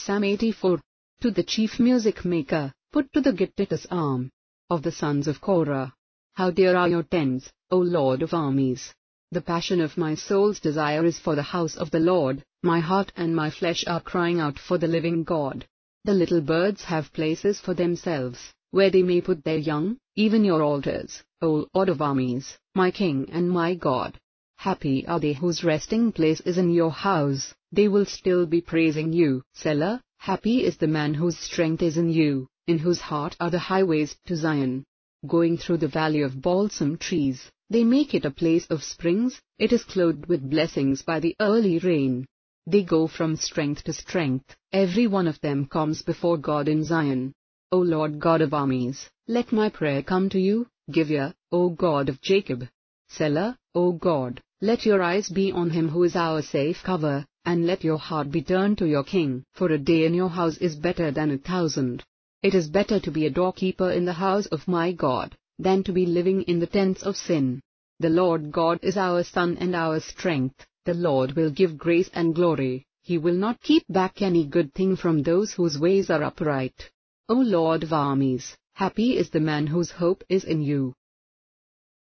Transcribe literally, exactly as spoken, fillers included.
Psalm eighty-four. To the chief music maker, put to the gittittus arm of the sons of Korah. How dear are your tents, O Lord of armies! The passion of my soul's desire is for the house of the Lord, my heart and my flesh are crying out for the living God. The little birds have places for themselves, where they may put their young, even your altars, O Lord of armies, my King and my God. Happy are they whose resting place is in your house, they will still be praising you. Selah. Happy is the man whose strength is in you, in whose heart are the highways to Zion. Going through the valley of balsam trees, they make it a place of springs, it is clothed with blessings by the early rain. They go from strength to strength, every one of them comes before God in Zion. O Lord God of armies, let my prayer come to you, give ear, O God of Jacob. Selah. O God, let your eyes be on him who is our safe cover, and let your heart be turned to your King. For a day in your house is better than a thousand. It is better to be a doorkeeper in the house of my God, than to be living in the tents of sin. The Lord God is our sun and our strength, the Lord will give grace and glory, he will not keep back any good thing from those whose ways are upright. O Lord of armies, happy is the man whose hope is in you.